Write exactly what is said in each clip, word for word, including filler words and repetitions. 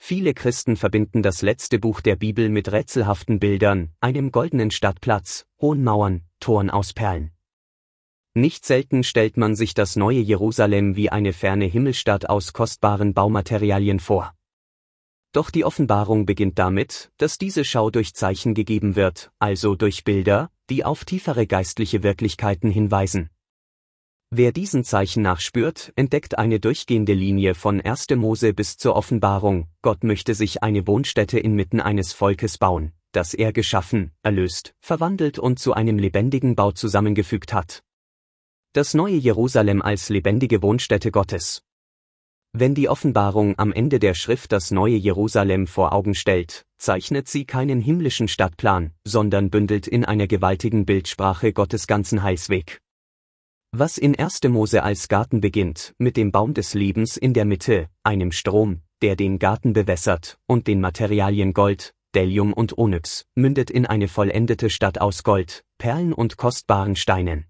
Viele Christen verbinden das letzte Buch der Bibel mit rätselhaften Bildern, einem goldenen Stadtplatz, hohen Mauern, Toren aus Perlen. Nicht selten stellt man sich das neue Jerusalem wie eine ferne Himmelstadt aus kostbaren Baumaterialien vor. Doch die Offenbarung beginnt damit, dass diese Schau durch Zeichen gegeben wird, also durch Bilder, die auf tiefere geistliche Wirklichkeiten hinweisen. Wer diesen Zeichen nachspürt, entdeckt eine durchgehende Linie von erster Mose bis zur Offenbarung. Gott möchte sich eine Wohnstätte inmitten eines Volkes bauen, das er geschaffen, erlöst, verwandelt und zu einem lebendigen Bau zusammengefügt hat. Das neue Jerusalem als lebendige Wohnstätte Gottes. Wenn die Offenbarung am Ende der Schrift das neue Jerusalem vor Augen stellt, zeichnet sie keinen himmlischen Stadtplan, sondern bündelt in einer gewaltigen Bildsprache Gottes ganzen Heilsweg. Was in erster Mose als Garten beginnt, mit dem Baum des Lebens in der Mitte, einem Strom, der den Garten bewässert, und den Materialien Gold, Bdellium und Onyx, mündet in eine vollendete Stadt aus Gold, Perlen und kostbaren Steinen.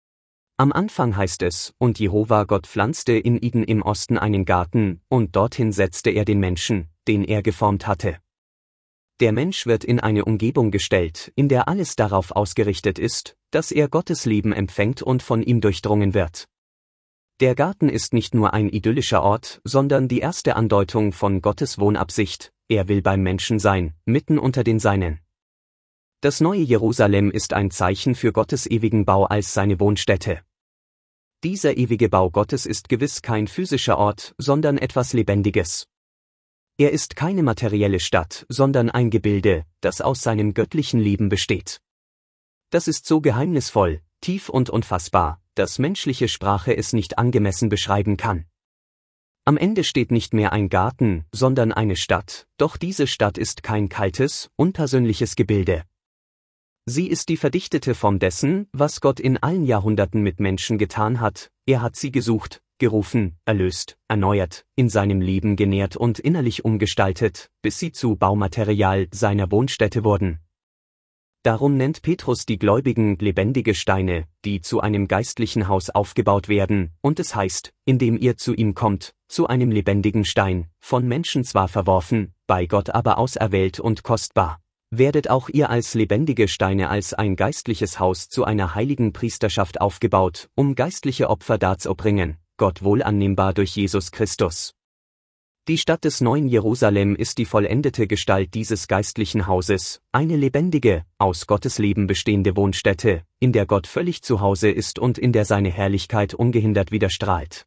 Am Anfang heißt es, und Jehova Gott pflanzte in Eden im Osten einen Garten, und dorthin setzte er den Menschen, den er geformt hatte. Der Mensch wird in eine Umgebung gestellt, in der alles darauf ausgerichtet ist, dass er Gottes Leben empfängt und von ihm durchdrungen wird. Der Garten ist nicht nur ein idyllischer Ort, sondern die erste Andeutung von Gottes Wohnabsicht, er will beim Menschen sein, mitten unter den Seinen. Das neue Jerusalem ist ein Zeichen für Gottes ewigen Bau als seine Wohnstätte. Dieser ewige Bau Gottes ist gewiss kein physischer Ort, sondern etwas Lebendiges. Er ist keine materielle Stadt, sondern ein Gebilde, das aus seinem göttlichen Leben besteht. Das ist so geheimnisvoll, tief und unfassbar, dass menschliche Sprache es nicht angemessen beschreiben kann. Am Ende steht nicht mehr ein Garten, sondern eine Stadt, doch diese Stadt ist kein kaltes, unpersönliches Gebilde. Sie ist die verdichtete Form dessen, was Gott in allen Jahrhunderten mit Menschen getan hat. Er hat sie gesucht, gerufen, erlöst, erneuert, in seinem Leben genährt und innerlich umgestaltet, bis sie zu Baumaterial seiner Wohnstätte wurden. Darum nennt Petrus die Gläubigen lebendige Steine, die zu einem geistlichen Haus aufgebaut werden, und es heißt, indem ihr zu ihm kommt, zu einem lebendigen Stein, von Menschen zwar verworfen, bei Gott aber auserwählt und kostbar. Werdet auch ihr als lebendige Steine als ein geistliches Haus zu einer heiligen Priesterschaft aufgebaut, um geistliche Opfer darzubringen, Gott wohl annehmbar durch Jesus Christus. Die Stadt des neuen Jerusalem ist die vollendete Gestalt dieses geistlichen Hauses, eine lebendige, aus Gottes Leben bestehende Wohnstätte, in der Gott völlig zu Hause ist und in der seine Herrlichkeit ungehindert widerstrahlt.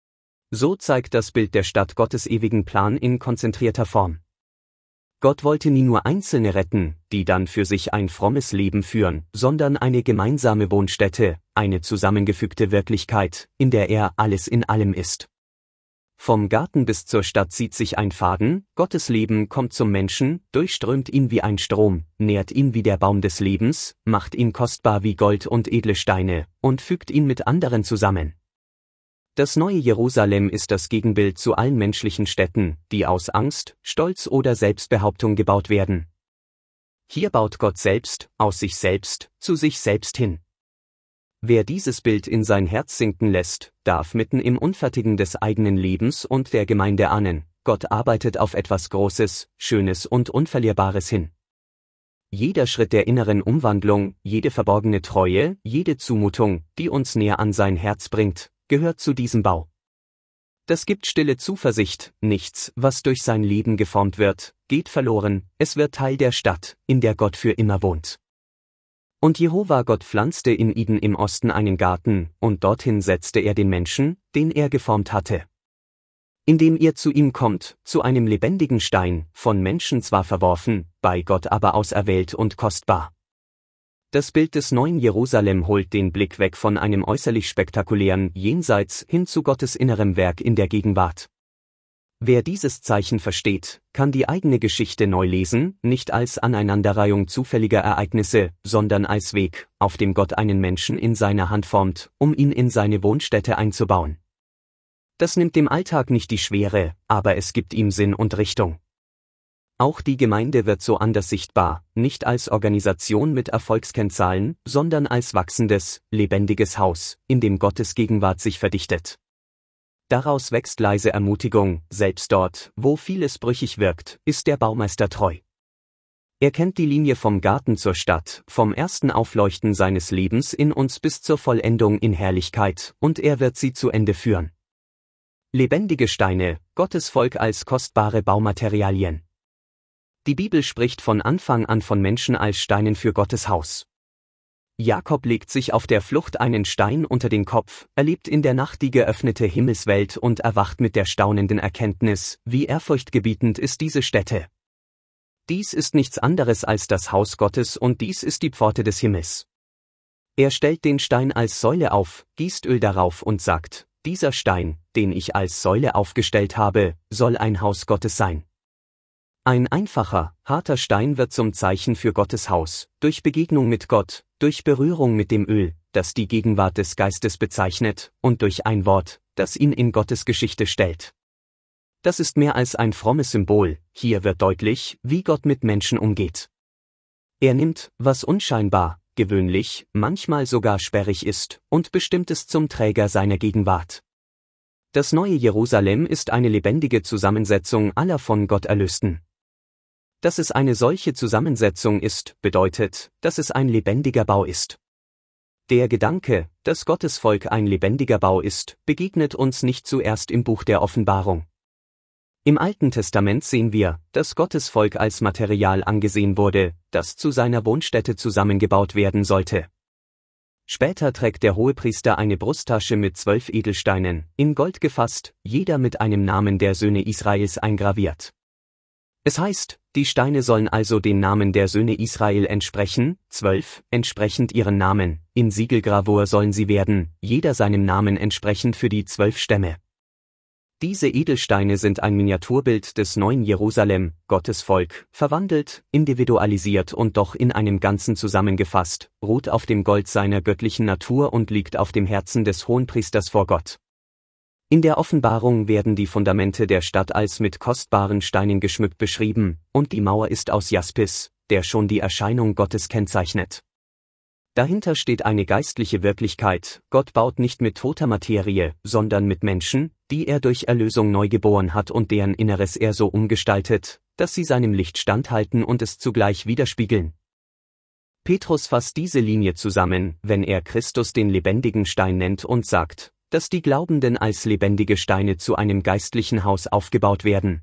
So zeigt das Bild der Stadt Gottes ewigen Plan in konzentrierter Form. Gott wollte nie nur Einzelne retten, die dann für sich ein frommes Leben führen, sondern eine gemeinsame Wohnstätte, eine zusammengefügte Wirklichkeit, in der er alles in allem ist. Vom Garten bis zur Stadt zieht sich ein Faden, Gottes Leben kommt zum Menschen, durchströmt ihn wie ein Strom, nährt ihn wie der Baum des Lebens, macht ihn kostbar wie Gold und edle Steine, und fügt ihn mit anderen zusammen. Das neue Jerusalem ist das Gegenbild zu allen menschlichen Städten, die aus Angst, Stolz oder Selbstbehauptung gebaut werden. Hier baut Gott selbst, aus sich selbst, zu sich selbst hin. Wer dieses Bild in sein Herz sinken lässt, darf mitten im Unfertigen des eigenen Lebens und der Gemeinde ahnen, Gott arbeitet auf etwas Großes, Schönes und Unverlierbares hin. Jeder Schritt der inneren Umwandlung, jede verborgene Treue, jede Zumutung, die uns näher an sein Herz bringt, gehört zu diesem Bau. Das gibt stille Zuversicht, nichts, was durch sein Leben geformt wird, geht verloren, es wird Teil der Stadt, in der Gott für immer wohnt. Und Jehova Gott pflanzte in Eden im Osten einen Garten, und dorthin setzte er den Menschen, den er geformt hatte. Indem ihr zu ihm kommt, zu einem lebendigen Stein, von Menschen zwar verworfen, bei Gott aber auserwählt und kostbar. Das Bild des neuen Jerusalem holt den Blick weg von einem äußerlich spektakulären Jenseits hin zu Gottes innerem Werk in der Gegenwart. Wer dieses Zeichen versteht, kann die eigene Geschichte neu lesen, nicht als Aneinanderreihung zufälliger Ereignisse, sondern als Weg, auf dem Gott einen Menschen in seiner Hand formt, um ihn in seine Wohnstätte einzubauen. Das nimmt dem Alltag nicht die Schwere, aber es gibt ihm Sinn und Richtung. Auch die Gemeinde wird so anders sichtbar, nicht als Organisation mit Erfolgskennzahlen, sondern als wachsendes, lebendiges Haus, in dem Gottes Gegenwart sich verdichtet. Daraus wächst leise Ermutigung, selbst dort, wo vieles brüchig wirkt, ist der Baumeister treu. Er kennt die Linie vom Garten zur Stadt, vom ersten Aufleuchten seines Lebens in uns bis zur Vollendung in Herrlichkeit, und er wird sie zu Ende führen. Lebendige Steine, Gottes Volk als kostbare Baumaterialien. Die Bibel spricht von Anfang an von Menschen als Steinen für Gottes Haus. Jakob legt sich auf der Flucht einen Stein unter den Kopf, erlebt in der Nacht die geöffnete Himmelswelt und erwacht mit der staunenden Erkenntnis, wie ehrfurchtgebietend ist diese Stätte. Dies ist nichts anderes als das Haus Gottes und dies ist die Pforte des Himmels. Er stellt den Stein als Säule auf, gießt Öl darauf und sagt, dieser Stein, den ich als Säule aufgestellt habe, soll ein Haus Gottes sein. Ein einfacher, harter Stein wird zum Zeichen für Gottes Haus, durch Begegnung mit Gott, durch Berührung mit dem Öl, das die Gegenwart des Geistes bezeichnet, und durch ein Wort, das ihn in Gottes Geschichte stellt. Das ist mehr als ein frommes Symbol, hier wird deutlich, wie Gott mit Menschen umgeht. Er nimmt, was unscheinbar, gewöhnlich, manchmal sogar sperrig ist, und bestimmt es zum Träger seiner Gegenwart. Das neue Jerusalem ist eine lebendige Zusammensetzung aller von Gott Erlösten. Dass es eine solche Zusammensetzung ist, bedeutet, dass es ein lebendiger Bau ist. Der Gedanke, dass Gottes Volk ein lebendiger Bau ist, begegnet uns nicht zuerst im Buch der Offenbarung. Im Alten Testament sehen wir, dass Gottes Volk als Material angesehen wurde, das zu seiner Wohnstätte zusammengebaut werden sollte. Später trägt der Hohepriester eine Brusttasche mit zwölf Edelsteinen, in Gold gefasst, jeder mit einem Namen der Söhne Israels eingraviert. Es heißt, die Steine sollen also den Namen der Söhne Israel entsprechen, zwölf, entsprechend ihren Namen, in Siegelgravur sollen sie werden, jeder seinem Namen entsprechend für die zwölf Stämme. Diese Edelsteine sind ein Miniaturbild des neuen Jerusalem, Gottes Volk, verwandelt, individualisiert und doch in einem Ganzen zusammengefasst, ruht auf dem Gold seiner göttlichen Natur und liegt auf dem Herzen des Hohenpriesters vor Gott. In der Offenbarung werden die Fundamente der Stadt als mit kostbaren Steinen geschmückt beschrieben, und die Mauer ist aus Jaspis, der schon die Erscheinung Gottes kennzeichnet. Dahinter steht eine geistliche Wirklichkeit, Gott baut nicht mit toter Materie, sondern mit Menschen, die er durch Erlösung neu geboren hat und deren Inneres er so umgestaltet, dass sie seinem Licht standhalten und es zugleich widerspiegeln. Petrus fasst diese Linie zusammen, wenn er Christus den lebendigen Stein nennt und sagt, dass die Glaubenden als lebendige Steine zu einem geistlichen Haus aufgebaut werden.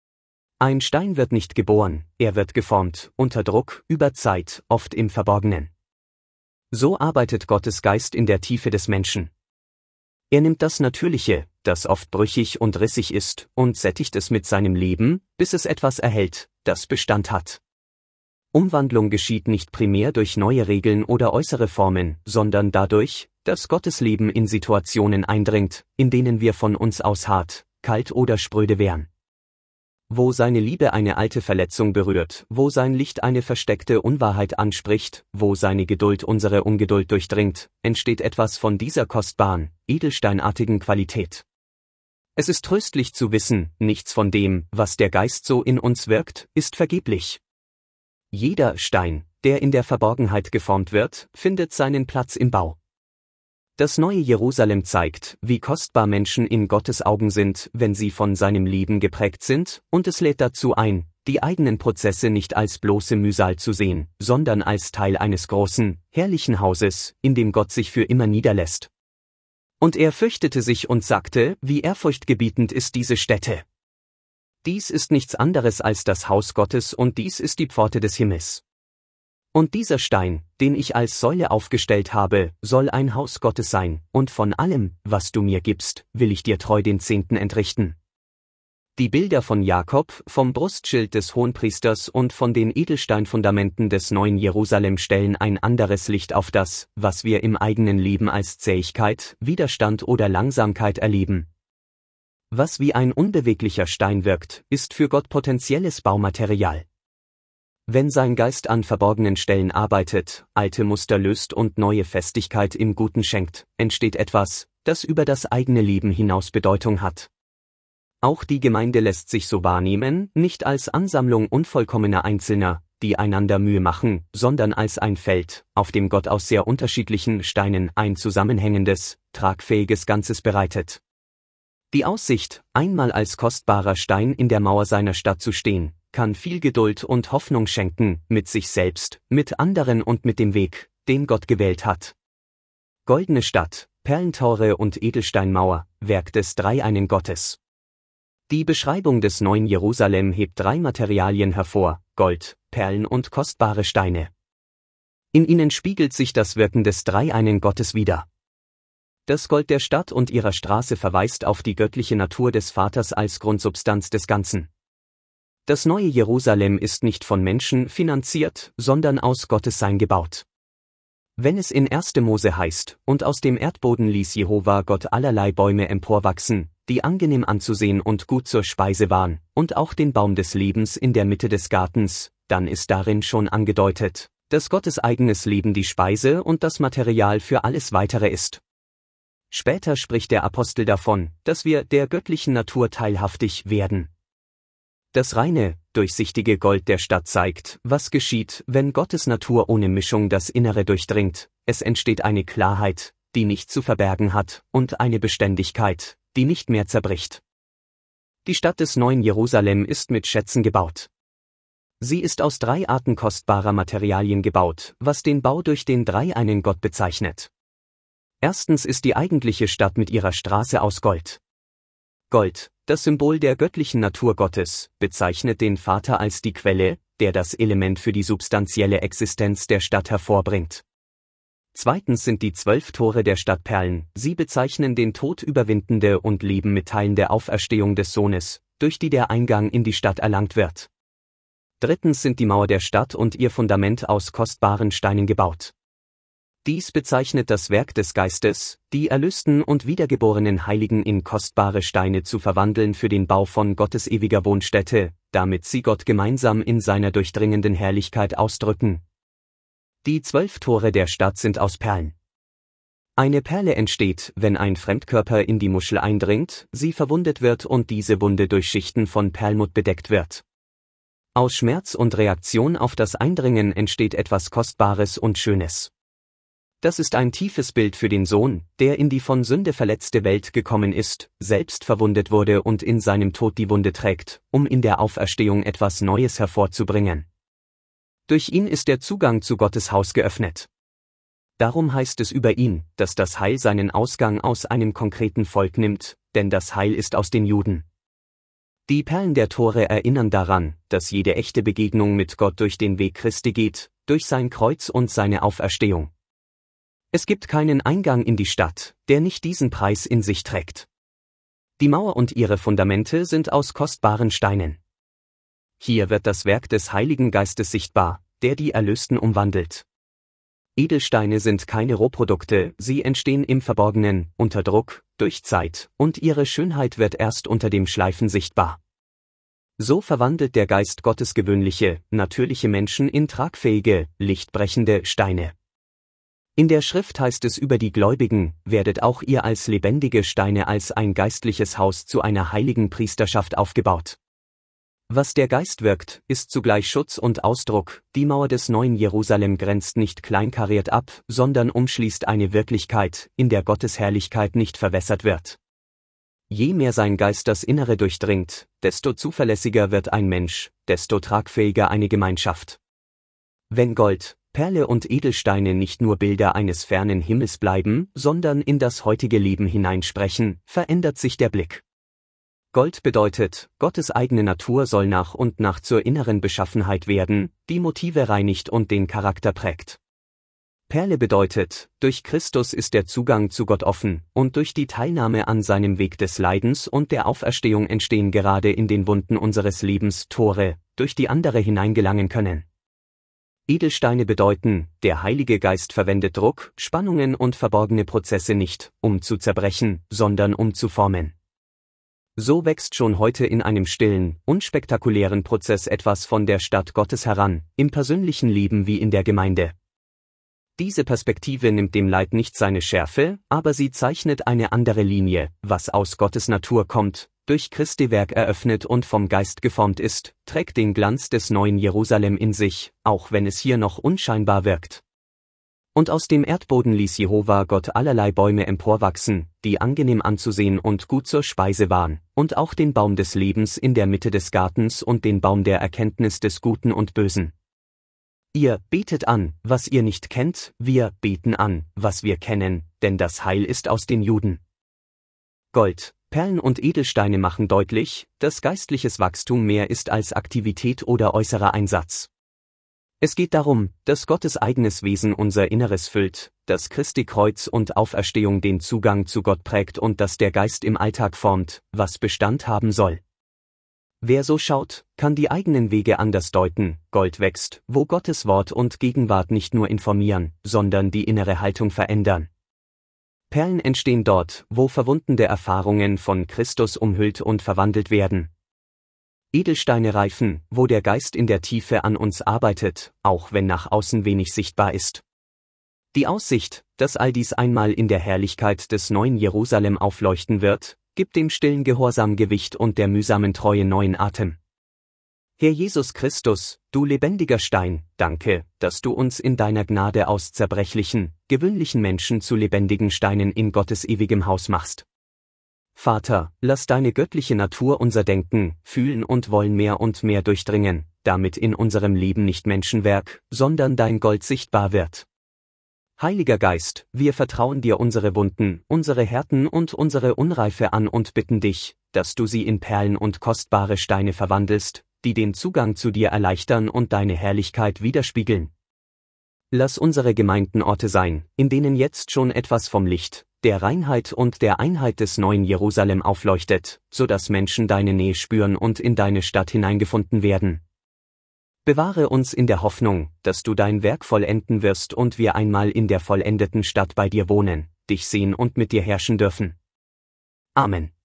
Ein Stein wird nicht geboren, er wird geformt, unter Druck, über Zeit, oft im Verborgenen. So arbeitet Gottes Geist in der Tiefe des Menschen. Er nimmt das Natürliche, das oft brüchig und rissig ist, und sättigt es mit seinem Leben, bis es etwas erhält, das Bestand hat. Umwandlung geschieht nicht primär durch neue Regeln oder äußere Formen, sondern dadurch, dass Gottes Leben in Situationen eindringt, in denen wir von uns aus hart, kalt oder spröde wären. Wo seine Liebe eine alte Verletzung berührt, wo sein Licht eine versteckte Unwahrheit anspricht, wo seine Geduld unsere Ungeduld durchdringt, entsteht etwas von dieser kostbaren, edelsteinartigen Qualität. Es ist tröstlich zu wissen, nichts von dem, was der Geist so in uns wirkt, ist vergeblich. Jeder Stein, der in der Verborgenheit geformt wird, findet seinen Platz im Bau. Das neue Jerusalem zeigt, wie kostbar Menschen in Gottes Augen sind, wenn sie von seinem Leben geprägt sind, und es lädt dazu ein, die eigenen Prozesse nicht als bloße Mühsal zu sehen, sondern als Teil eines großen, herrlichen Hauses, in dem Gott sich für immer niederlässt. Und er fürchtete sich und sagte, wie ehrfurchtgebietend ist diese Stätte. Dies ist nichts anderes als das Haus Gottes und dies ist die Pforte des Himmels. Und dieser Stein, den ich als Säule aufgestellt habe, soll ein Haus Gottes sein, und von allem, was du mir gibst, will ich dir treu den Zehnten entrichten. Die Bilder von Jakob, vom Brustschild des Hohenpriesters und von den Edelsteinfundamenten des neuen Jerusalem stellen ein anderes Licht auf das, was wir im eigenen Leben als Zähigkeit, Widerstand oder Langsamkeit erleben. Was wie ein unbeweglicher Stein wirkt, ist für Gott potenzielles Baumaterial. Wenn sein Geist an verborgenen Stellen arbeitet, alte Muster löst und neue Festigkeit im Guten schenkt, entsteht etwas, das über das eigene Leben hinaus Bedeutung hat. Auch die Gemeinde lässt sich so wahrnehmen, nicht als Ansammlung unvollkommener Einzelner, die einander Mühe machen, sondern als ein Feld, auf dem Gott aus sehr unterschiedlichen Steinen ein zusammenhängendes, tragfähiges Ganzes bereitet. Die Aussicht, einmal als kostbarer Stein in der Mauer seiner Stadt zu stehen, kann viel Geduld und Hoffnung schenken, mit sich selbst, mit anderen und mit dem Weg, den Gott gewählt hat. Goldene Stadt, Perlentore und Edelsteinmauer, Werk des Dreieinen Gottes. Die Beschreibung des neuen Jerusalem hebt drei Materialien hervor: Gold, Perlen und kostbare Steine. In ihnen spiegelt sich das Wirken des Dreieinen Gottes wider. Das Gold der Stadt und ihrer Straße verweist auf die göttliche Natur des Vaters als Grundsubstanz des Ganzen. Das neue Jerusalem ist nicht von Menschen finanziert, sondern aus Gottes Sein gebaut. Wenn es in erster Mose heißt, und aus dem Erdboden ließ Jehova Gott allerlei Bäume emporwachsen, die angenehm anzusehen und gut zur Speise waren, und auch den Baum des Lebens in der Mitte des Gartens, dann ist darin schon angedeutet, dass Gottes eigenes Leben die Speise und das Material für alles Weitere ist. Später spricht der Apostel davon, dass wir der göttlichen Natur teilhaftig werden. Das reine, durchsichtige Gold der Stadt zeigt, was geschieht, wenn Gottes Natur ohne Mischung das Innere durchdringt. Es entsteht eine Klarheit, die nicht zu verbergen hat, und eine Beständigkeit, die nicht mehr zerbricht. Die Stadt des neuen Jerusalem ist mit Schätzen gebaut. Sie ist aus drei Arten kostbarer Materialien gebaut, was den Bau durch den Dreieinen Gott bezeichnet. Erstens ist die eigentliche Stadt mit ihrer Straße aus Gold. Gold, das Symbol der göttlichen Natur Gottes, bezeichnet den Vater als die Quelle, der das Element für die substanzielle Existenz der Stadt hervorbringt. Zweitens sind die zwölf Tore der Stadt Perlen, sie bezeichnen den Tod überwindende und Leben mitteilende Auferstehung des Sohnes, durch die der Eingang in die Stadt erlangt wird. Drittens sind die Mauer der Stadt und ihr Fundament aus kostbaren Steinen gebaut. Dies bezeichnet das Werk des Geistes, die erlösten und wiedergeborenen Heiligen in kostbare Steine zu verwandeln für den Bau von Gottes ewiger Wohnstätte, damit sie Gott gemeinsam in seiner durchdringenden Herrlichkeit ausdrücken. Die zwölf Tore der Stadt sind aus Perlen. Eine Perle entsteht, wenn ein Fremdkörper in die Muschel eindringt, sie verwundet wird und diese Wunde durch Schichten von Perlmutt bedeckt wird. Aus Schmerz und Reaktion auf das Eindringen entsteht etwas Kostbares und Schönes. Das ist ein tiefes Bild für den Sohn, der in die von Sünde verletzte Welt gekommen ist, selbst verwundet wurde und in seinem Tod die Wunde trägt, um in der Auferstehung etwas Neues hervorzubringen. Durch ihn ist der Zugang zu Gottes Haus geöffnet. Darum heißt es über ihn, dass das Heil seinen Ausgang aus einem konkreten Volk nimmt, denn das Heil ist aus den Juden. Die Perlen der Tore erinnern daran, dass jede echte Begegnung mit Gott durch den Weg Christi geht, durch sein Kreuz und seine Auferstehung. Es gibt keinen Eingang in die Stadt, der nicht diesen Preis in sich trägt. Die Mauer und ihre Fundamente sind aus kostbaren Steinen. Hier wird das Werk des Heiligen Geistes sichtbar, der die Erlösten umwandelt. Edelsteine sind keine Rohprodukte, sie entstehen im Verborgenen, unter Druck, durch Zeit, und ihre Schönheit wird erst unter dem Schleifen sichtbar. So verwandelt der Geist Gottes gewöhnliche, natürliche Menschen in tragfähige, lichtbrechende Steine. In der Schrift heißt es über die Gläubigen, werdet auch ihr als lebendige Steine als ein geistliches Haus zu einer heiligen Priesterschaft aufgebaut. Was der Geist wirkt, ist zugleich Schutz und Ausdruck, die Mauer des neuen Jerusalem grenzt nicht kleinkariert ab, sondern umschließt eine Wirklichkeit, in der Gottes Herrlichkeit nicht verwässert wird. Je mehr sein Geist das Innere durchdringt, desto zuverlässiger wird ein Mensch, desto tragfähiger eine Gemeinschaft. Wenn Gold, Perle und Edelsteine nicht nur Bilder eines fernen Himmels bleiben, sondern in das heutige Leben hineinsprechen, verändert sich der Blick. Gold bedeutet, Gottes eigene Natur soll nach und nach zur inneren Beschaffenheit werden, die Motive reinigt und den Charakter prägt. Perle bedeutet, durch Christus ist der Zugang zu Gott offen, und durch die Teilnahme an seinem Weg des Leidens und der Auferstehung entstehen gerade in den Wunden unseres Lebens Tore, durch die andere hineingelangen können. Edelsteine bedeuten, der Heilige Geist verwendet Druck, Spannungen und verborgene Prozesse nicht, um zu zerbrechen, sondern um zu formen. So wächst schon heute in einem stillen, unspektakulären Prozess etwas von der Stadt Gottes heran, im persönlichen Leben wie in der Gemeinde. Diese Perspektive nimmt dem Leid nicht seine Schärfe, aber sie zeichnet eine andere Linie, was aus Gottes Natur kommt, durch Christi Werk eröffnet und vom Geist geformt ist, trägt den Glanz des neuen Jerusalem in sich, auch wenn es hier noch unscheinbar wirkt. Und aus dem Erdboden ließ Jehova Gott allerlei Bäume emporwachsen, die angenehm anzusehen und gut zur Speise waren, und auch den Baum des Lebens in der Mitte des Gartens und den Baum der Erkenntnis des Guten und Bösen. Ihr betet an, was ihr nicht kennt, wir beten an, was wir kennen, denn das Heil ist aus den Juden. Gold, Perlen und Edelsteine machen deutlich, dass geistliches Wachstum mehr ist als Aktivität oder äußerer Einsatz. Es geht darum, dass Gottes eigenes Wesen unser Inneres füllt, dass Christi Kreuz und Auferstehung den Zugang zu Gott prägt und dass der Geist im Alltag formt, was Bestand haben soll. Wer so schaut, kann die eigenen Wege anders deuten. Gold wächst, wo Gottes Wort und Gegenwart nicht nur informieren, sondern die innere Haltung verändern. Perlen entstehen dort, wo verwundene Erfahrungen von Christus umhüllt und verwandelt werden. Edelsteine reifen, wo der Geist in der Tiefe an uns arbeitet, auch wenn nach außen wenig sichtbar ist. Die Aussicht, dass all dies einmal in der Herrlichkeit des neuen Jerusalem aufleuchten wird, gibt dem stillen Gehorsam Gewicht und der mühsamen Treue neuen Atem. Herr Jesus Christus, du lebendiger Stein, danke, dass du uns in deiner Gnade aus zerbrechlichen, gewöhnlichen Menschen zu lebendigen Steinen in Gottes ewigem Haus machst. Vater, lass deine göttliche Natur unser Denken, Fühlen und Wollen mehr und mehr durchdringen, damit in unserem Leben nicht Menschenwerk, sondern dein Gold sichtbar wird. Heiliger Geist, wir vertrauen dir unsere Wunden, unsere Härten und unsere Unreife an und bitten dich, dass du sie in Perlen und kostbare Steine verwandelst, die den Zugang zu dir erleichtern und deine Herrlichkeit widerspiegeln. Lass unsere Gemeinden Orte sein, in denen jetzt schon etwas vom Licht, der Reinheit und der Einheit des neuen Jerusalem aufleuchtet, so dass Menschen deine Nähe spüren und in deine Stadt hineingefunden werden. Bewahre uns in der Hoffnung, dass du dein Werk vollenden wirst und wir einmal in der vollendeten Stadt bei dir wohnen, dich sehen und mit dir herrschen dürfen. Amen.